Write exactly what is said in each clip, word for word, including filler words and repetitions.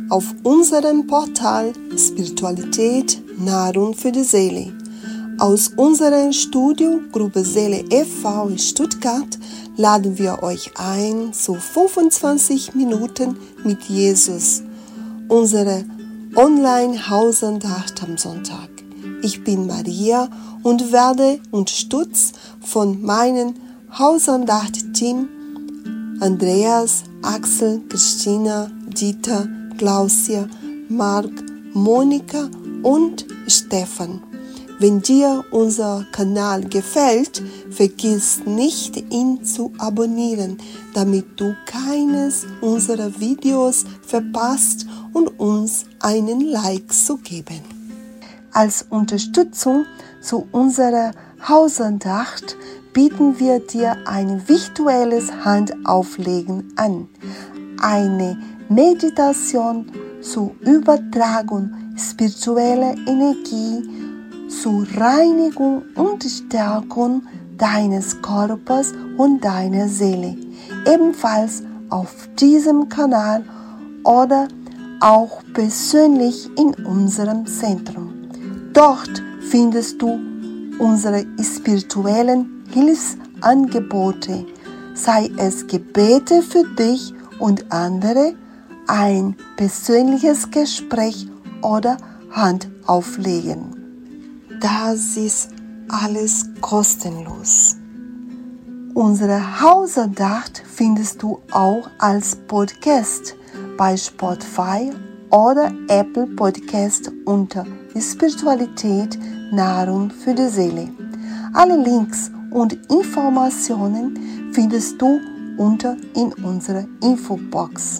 auf unserem Portal Spiritualität, Nahrung für die Seele. Aus unserer Studio Gruppe Seele e V in Stuttgart laden wir euch ein zu fünfundzwanzig Minuten mit Jesus, unsere Online-Hausandacht am Sonntag. Ich bin Maria und werde unterstützt von meinem Hausandacht-Team Andreas, Axel, Christina, Dieter, Klausia, Marc, Monika und Stefan. Wenn dir unser Kanal gefällt, vergiss nicht, ihn zu abonnieren, damit du keines unserer Videos verpasst und uns einen Like zu geben. Als Unterstützung zu unserer Hausandacht bieten wir dir ein virtuelles Handauflegen an. Eine Meditation zur Übertragung spiritueller Energie, zur Reinigung und Stärkung deines Körpers und deiner Seele. Ebenfalls auf diesem Kanal oder auch persönlich in unserem Zentrum. Dort findest du unsere spirituellen Hilfsangebote, sei es Gebete für dich und andere, ein persönliches Gespräch oder Handauflegen. Das ist alles kostenlos. Unsere Hausandacht findest du auch als Podcast bei Spotify oder Apple Podcast unter Spiritualität, Nahrung für die Seele. Alle Links und Informationen findest du unter in unserer Infobox.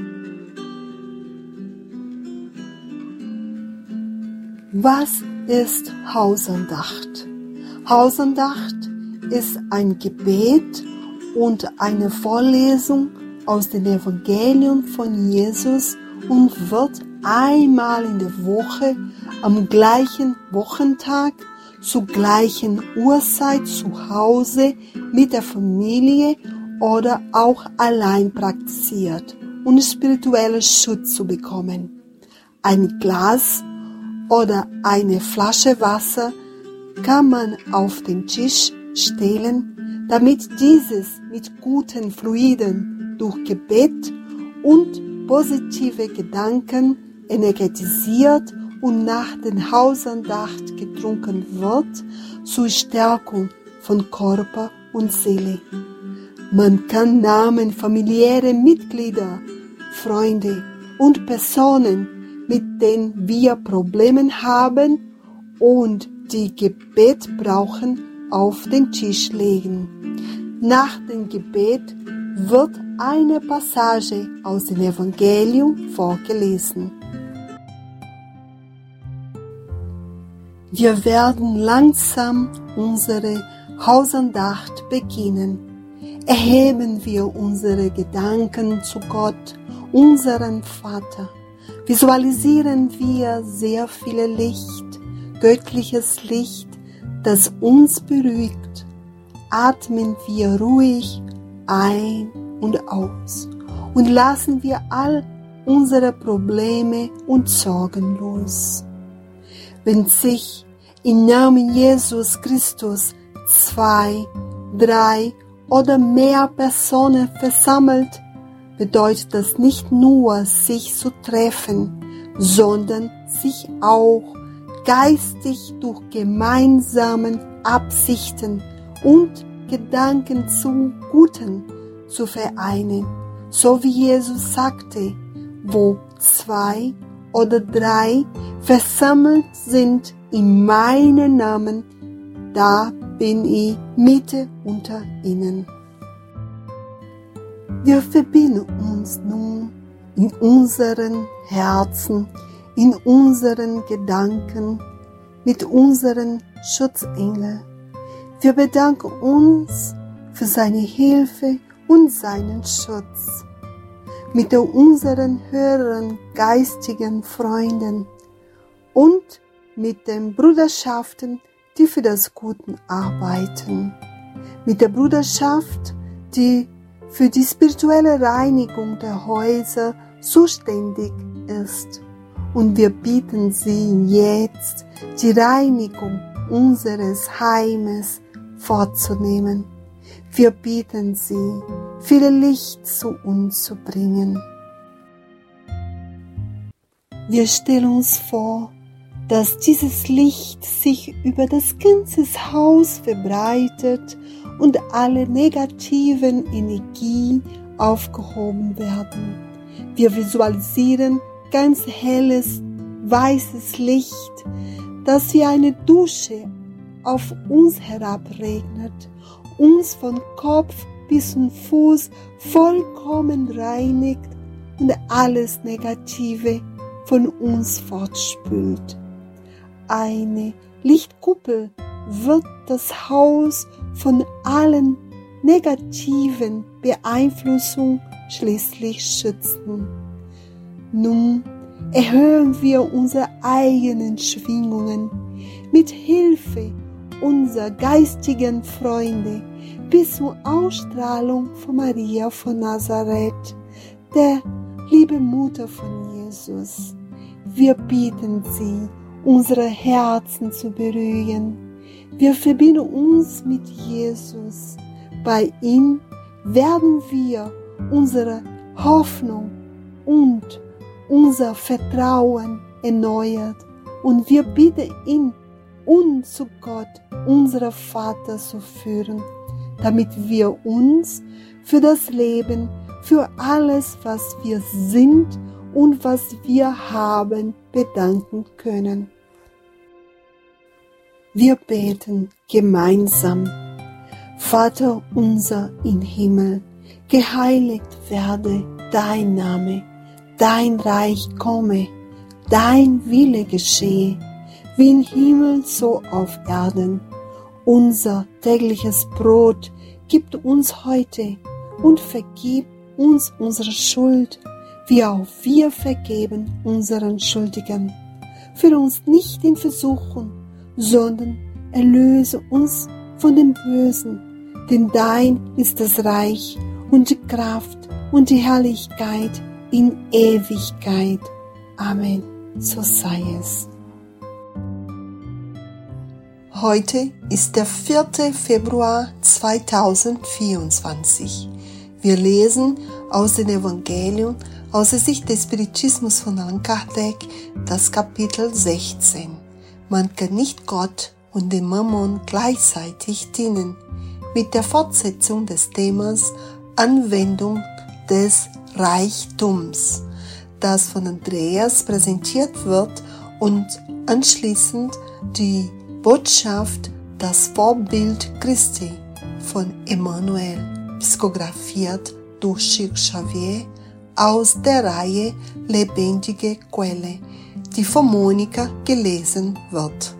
Was ist Hausandacht? Hausandacht ist ein Gebet und eine Vorlesung aus dem Evangelium von Jesus und wird einmal in der Woche am gleichen Wochentag zur gleichen Uhrzeit zu Hause mit der Familie oder auch allein praktiziert, um spirituellen Schutz zu bekommen. Ein Glas oder eine Flasche Wasser kann man auf den Tisch stellen, damit dieses mit guten Fluiden durch Gebet und positive Gedanken energetisiert und nach der Hausandacht getrunken wird, zur Stärkung von Körper und Seele. Man kann Namen familiärer Mitglieder, Freunde und Personen, mit denen wir Probleme haben und die Gebet brauchen, auf den Tisch legen. Nach dem Gebet wird eine Passage aus dem Evangelium vorgelesen. Wir werden langsam unsere Hausandacht beginnen. Erheben wir unsere Gedanken zu Gott, unserem Vater. Visualisieren wir sehr viel Licht, göttliches Licht, das uns beruhigt. Atmen wir ruhig ein und aus und lassen wir all unsere Probleme und Sorgen los. Wenn sich im Namen Jesus Christus zwei, drei oder mehr Personen versammelt, bedeutet das nicht nur, sich zu treffen, sondern sich auch geistig durch gemeinsame Absichten und Gedanken zum Guten zu vereinen. So wie Jesus sagte, wo zwei oder drei versammelt sind in meinem Namen, da bin ich Mitte unter ihnen. Wir verbinden uns nun in unseren Herzen, in unseren Gedanken mit unseren Schutzengeln. Wir bedanken uns für seine Hilfe und seinen Schutz. Mit unseren höheren geistigen Freunden und mit den Bruderschaften, die für das Gute arbeiten. Mit der Bruderschaft, die für die spirituelle Reinigung der Häuser zuständig ist. Und wir bitten Sie jetzt, die Reinigung unseres Heimes vorzunehmen. Wir bitten Sie, viel Licht zu uns zu bringen. Wir stellen uns vor, dass dieses Licht sich über das ganze Haus verbreitet und alle negativen Energien aufgehoben werden. Wir visualisieren ganz helles, weißes Licht, das wie eine Dusche auf uns herabregnet, uns von Kopf bis zum Fuß vollkommen reinigt und alles Negative von uns fortspült. Eine Lichtkuppel wird das Haus von allen negativen Beeinflussungen schließlich schützen. Nun erhöhen wir unsere eigenen Schwingungen mit Hilfe unserer geistigen Freunde bis zur Ausstrahlung von Maria von Nazareth, der liebe Mutter von Jesus. Wir bitten Sie, unsere Herzen zu berühren. Wir verbinden uns mit Jesus. Bei ihm werden wir unsere Hoffnung und unser Vertrauen erneuert und wir bitten ihn, uns zu Gott, unserem Vater, zu führen, damit wir uns für das Leben, für alles, was wir sind und was wir haben, bedanken können. Wir beten gemeinsam. Vater unser im Himmel, geheiligt werde dein Name, dein Reich komme, dein Wille geschehe, wie im Himmel so auf Erden. Unser tägliches Brot gib uns heute und vergib uns unsere Schuld, wie auch wir vergeben unseren Schuldigen. Führe uns nicht in Versuchung, sondern erlöse uns von dem Bösen, denn dein ist das Reich und die Kraft und die Herrlichkeit in Ewigkeit. Amen. So sei es. Heute ist der vierte Februar zweitausendvierundzwanzig. Wir lesen aus dem Evangelium aus der Sicht des Spiritismus von Allan Kardec, das Kapitel sechzehn. Man kann nicht Gott und dem Mammon gleichzeitig dienen, mit der Fortsetzung des Themas Anwendung des Reichtums, das von Andreas präsentiert wird und anschließend die Botschaft Das Vorbild Christi von Emmanuel, psikografiert durch Chico Xavier aus der Reihe Lebendige Quelle, die von Monika gelesen wird.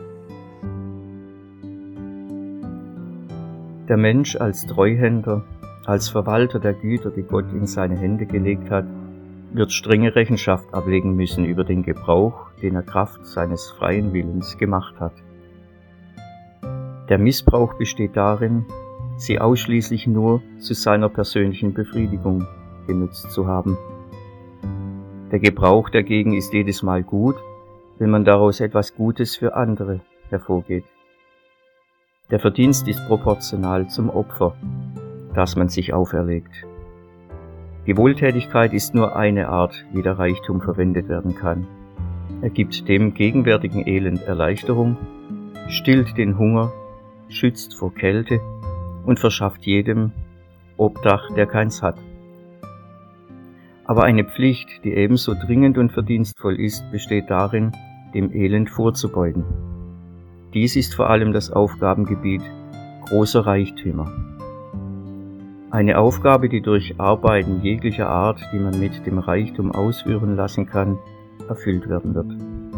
Der Mensch als Treuhänder, als Verwalter der Güter, die Gott in seine Hände gelegt hat, wird strenge Rechenschaft ablegen müssen über den Gebrauch, den er Kraft seines freien Willens gemacht hat. Der Missbrauch besteht darin, sie ausschließlich nur zu seiner persönlichen Befriedigung genutzt zu haben. Der Gebrauch dagegen ist jedes Mal gut, wenn man daraus etwas Gutes für andere hervorgeht. Der Verdienst ist proportional zum Opfer, das man sich auferlegt. Die Wohltätigkeit ist nur eine Art, wie der Reichtum verwendet werden kann. Er gibt dem gegenwärtigen Elend Erleichterung, stillt den Hunger, schützt vor Kälte und verschafft jedem Obdach, der keins hat. Aber eine Pflicht, die ebenso dringend und verdienstvoll ist, besteht darin, dem Elend vorzubeugen. Dies ist vor allem das Aufgabengebiet großer Reichtümer. Eine Aufgabe, die durch Arbeiten jeglicher Art, die man mit dem Reichtum ausführen lassen kann, erfüllt werden wird.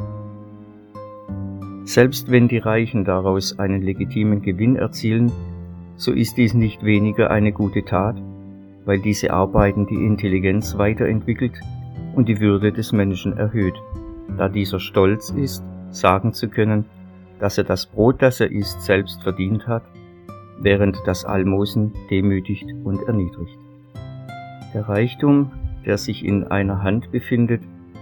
Selbst wenn die Reichen daraus einen legitimen Gewinn erzielen, so ist dies nicht weniger eine gute Tat, weil diese Arbeiten die Intelligenz weiterentwickelt und die Würde des Menschen erhöht, da dieser stolz ist, sagen zu können, dass er das Brot, das er isst, selbst verdient hat, während das Almosen demütigt und erniedrigt. Der Reichtum, der sich in einer Hand befindet,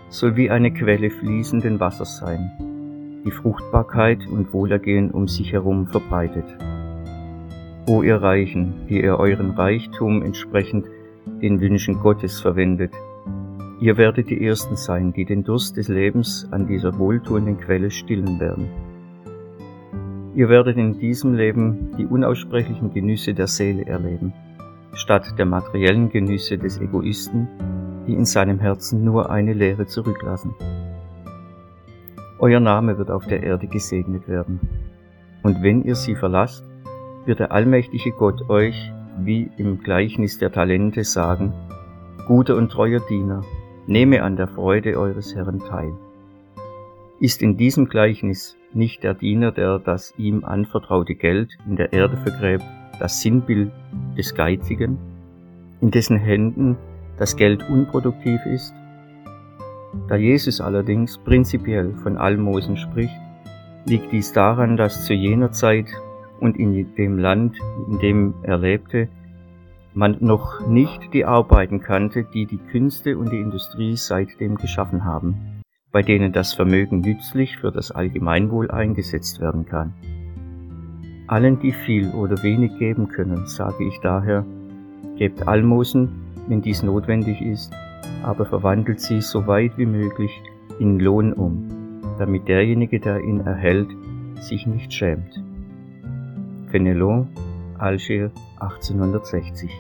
soll wie eine Quelle fließenden Wassers sein, die Fruchtbarkeit und Wohlergehen um sich herum verbreitet. O ihr Reichen, die ihr euren Reichtum entsprechend den Wünschen Gottes verwendet, ihr werdet die Ersten sein, die den Durst des Lebens an dieser wohltuenden Quelle stillen werden. Ihr werdet in diesem Leben die unaussprechlichen Genüsse der Seele erleben, statt der materiellen Genüsse des Egoisten, die in seinem Herzen nur eine Leere zurücklassen. Euer Name wird auf der Erde gesegnet werden, und wenn ihr sie verlasst, wird der allmächtige Gott euch, wie im Gleichnis der Talente, sagen: Guter und treuer Diener, nehme an der Freude eures Herrn teil. Ist in diesem Gleichnis nicht der Diener, der das ihm anvertraute Geld in der Erde vergräbt, das Sinnbild des Geizigen, in dessen Händen das Geld unproduktiv ist? Da Jesus allerdings prinzipiell von Almosen spricht, liegt dies daran, dass zu jener Zeit und in dem Land, in dem er lebte, man noch nicht die Arbeiten kannte, die die Künste und die Industrie seitdem geschaffen haben, bei denen das Vermögen nützlich für das Allgemeinwohl eingesetzt werden kann. Allen, die viel oder wenig geben können, sage ich daher, gebt Almosen, wenn dies notwendig ist, aber verwandelt sie so weit wie möglich in Lohn um, damit derjenige, der ihn erhält, sich nicht schämt. Fenelon, Algier, achtzehnhundertsechzig.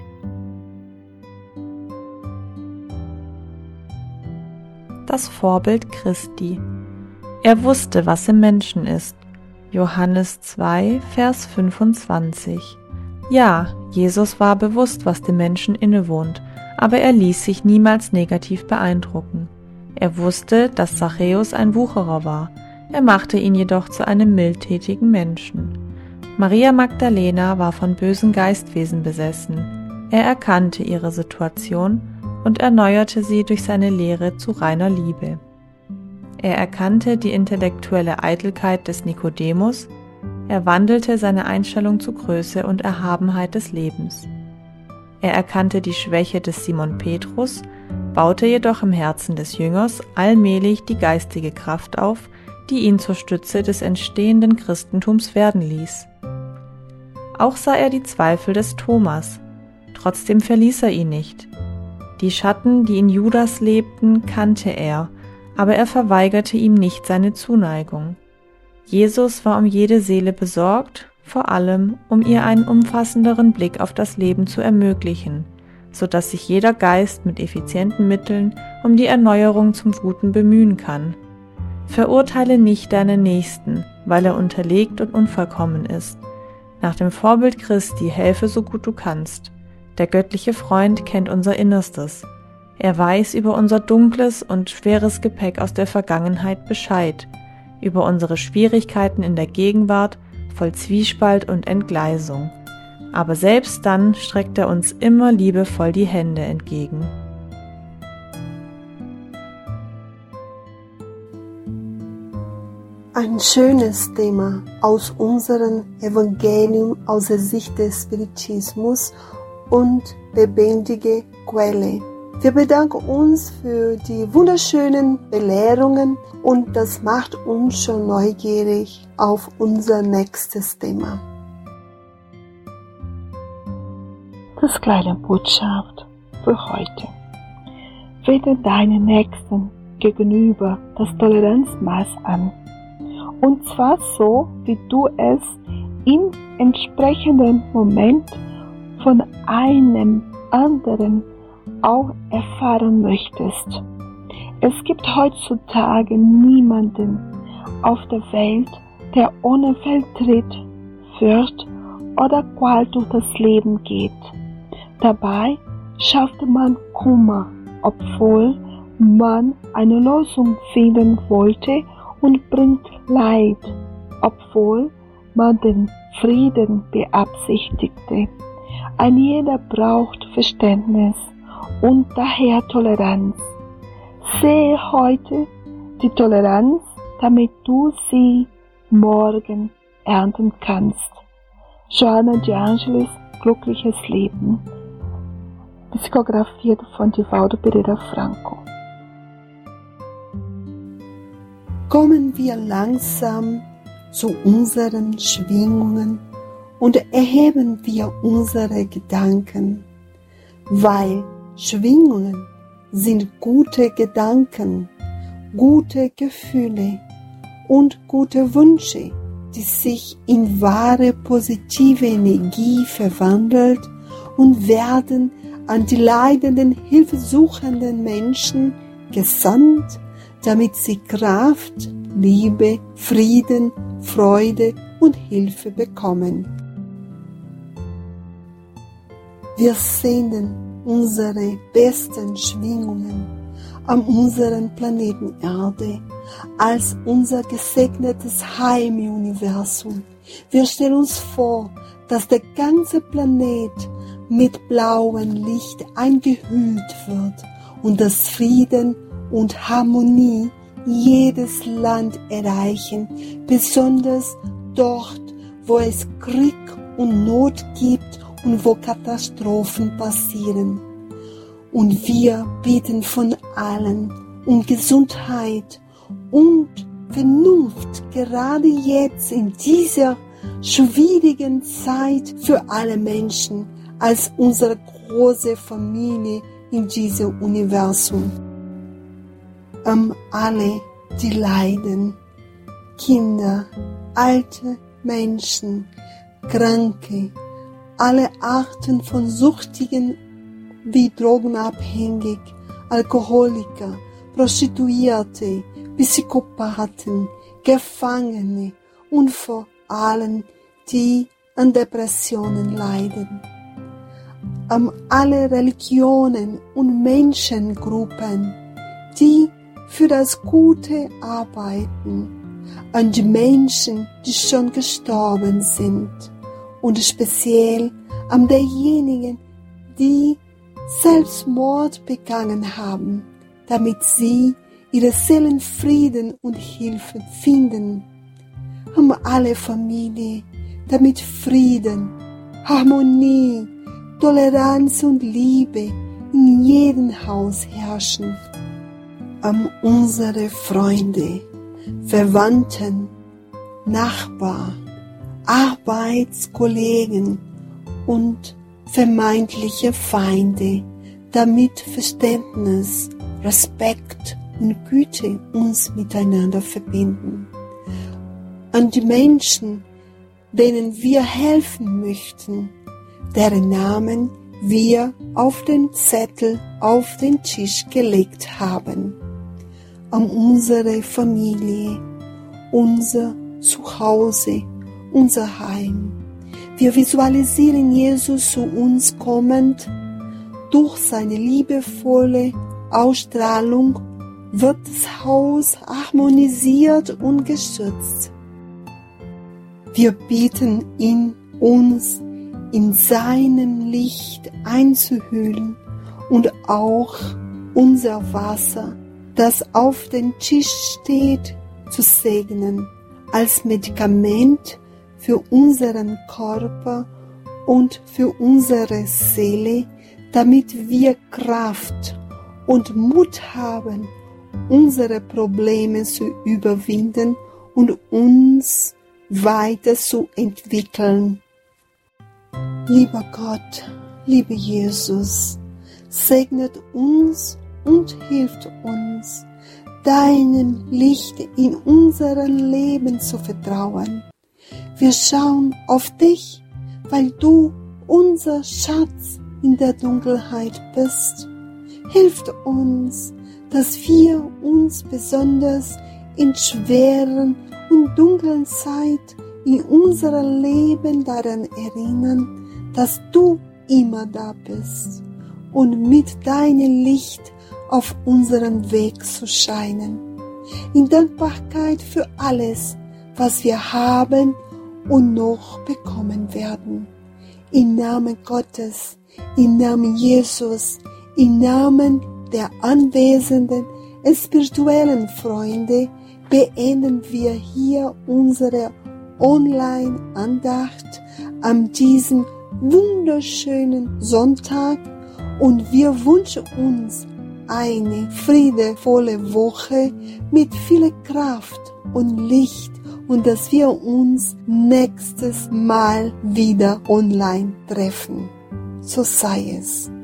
Das Vorbild Christi. Er wusste, was im Menschen ist. Johannes zwei, Vers fünfundzwanzig. Ja, Jesus war bewusst, was dem Menschen innewohnt, aber er ließ sich niemals negativ beeindrucken. Er wusste, dass Zachäus ein Wucherer war, er machte ihn jedoch zu einem mildtätigen Menschen. Maria Magdalena war von bösen Geistwesen besessen. Er erkannte ihre Situation und erneuerte sie durch seine Lehre zu reiner Liebe. Er erkannte die intellektuelle Eitelkeit des Nikodemus, er wandelte seine Einstellung zu Größe und Erhabenheit des Lebens. Er erkannte die Schwäche des Simon Petrus, baute jedoch im Herzen des Jüngers allmählich die geistige Kraft auf, die ihn zur Stütze des entstehenden Christentums werden ließ. Auch sah er die Zweifel des Thomas, trotzdem verließ er ihn nicht. Die Schatten, die in Judas lebten, kannte er, aber er verweigerte ihm nicht seine Zuneigung. Jesus war um jede Seele besorgt, vor allem um ihr einen umfassenderen Blick auf das Leben zu ermöglichen, so dass sich jeder Geist mit effizienten Mitteln um die Erneuerung zum Guten bemühen kann. Verurteile nicht deinen Nächsten, weil er unterlegt und unvollkommen ist. Nach dem Vorbild Christi helfe so gut du kannst. Der göttliche Freund kennt unser Innerstes. Er weiß über unser dunkles und schweres Gepäck aus der Vergangenheit Bescheid, über unsere Schwierigkeiten in der Gegenwart voll Zwiespalt und Entgleisung. Aber selbst dann streckt er uns immer liebevoll die Hände entgegen. Ein schönes Thema aus unserem Evangelium aus der Sicht des Spiritismus und lebendige Quelle. Wir bedanken uns für die wunderschönen Belehrungen und das macht uns schon neugierig auf unser nächstes Thema. Das kleine Botschaft für heute. Wende deinen Nächsten gegenüber das Toleranzmaß an. Und zwar so, wie du es im entsprechenden Moment von einem anderen auch erfahren möchtest. Es gibt heutzutage niemanden auf der Welt, der ohne Fehltritt führt oder qual durch das Leben geht. Dabei schafft man Kummer, obwohl man eine Lösung finden wollte, und bringt Leid, obwohl man den Frieden beabsichtigte. Ein jeder braucht Verständnis und daher Toleranz. Sehe heute die Toleranz, damit du sie morgen ernten kannst. Joanna de Angelis, Glückliches Leben. Psychografiert von Divaldo Pereira Franco. kommen wir langsam zu unseren Schwingungen und erheben wir unsere Gedanken, weil Schwingungen sind gute Gedanken, gute Gefühle und gute Wünsche, die sich in wahre positive Energie verwandelt und werden an die leidenden, hilfesuchenden Menschen gesandt, damit sie Kraft, Liebe, Frieden, Freude und Hilfe bekommen. Wir senden unsere besten Schwingungen an unseren Planeten Erde als unser gesegnetes Heim im Universum. Wir stellen uns vor, dass der ganze Planet mit blauem Licht eingehüllt wird und dass Frieden und Harmonie jedes Land erreichen, besonders dort, wo es Krieg und Not gibt und wo Katastrophen passieren. Und wir bitten von allen um Gesundheit und Vernunft, gerade jetzt in dieser schwierigen Zeit für alle Menschen, als unsere große Familie in diesem Universum. Um alle, die leiden, Kinder, alte Menschen, Kranke, alle Arten von Süchtigen wie Drogenabhängig, Alkoholiker, Prostituierte, Psychopathen, Gefangene und vor allem die an Depressionen leiden. Um alle Religionen und Menschengruppen, die für das Gute arbeiten, an die Menschen, die schon gestorben sind und speziell an derjenigen, die Selbstmord begangen haben, damit sie ihre Seelenfrieden und Hilfe finden. Um alle Familie, damit Frieden, Harmonie, Toleranz und Liebe in jedem Haus herrschen. Um unsere Freunde, Verwandten, Nachbarn, Arbeitskollegen und vermeintliche Feinde, damit Verständnis, Respekt und Güte uns miteinander verbinden. An die Menschen, denen wir helfen möchten, deren Namen wir auf den Zettel auf den Tisch gelegt haben. An unsere Familie, unser Zuhause, unser Heim. Wir visualisieren Jesus zu uns kommend. Durch seine liebevolle Ausstrahlung wird das Haus harmonisiert und geschützt. Wir bitten ihn, uns in seinem Licht einzuhüllen und auch unser Wasser, das auf dem Tisch steht, zu segnen, als Medikament für unseren Körper und für unsere Seele, damit wir Kraft und Mut haben, unsere Probleme zu überwinden und uns weiterzuentwickeln. Lieber Gott, lieber Jesus, segnet uns und hilft uns, deinem Licht in unserem Leben zu vertrauen. Wir schauen auf dich, weil du unser Schatz in der Dunkelheit bist. Hilf uns, dass wir uns besonders in schweren und dunklen Zeit in unserem Leben daran erinnern, dass du immer da bist und mit deinem Licht auf unserem Weg zu scheinen. In Dankbarkeit für alles, was wir haben und noch bekommen werden. Im Namen Gottes, im Namen Jesus, im Namen der anwesenden spirituellen Freunde beenden wir hier unsere Online-Andacht an diesem wunderschönen Sonntag und wir wünschen uns eine friedevolle Woche mit viel Kraft und Licht und dass wir uns nächstes Mal wieder online treffen. So sei es.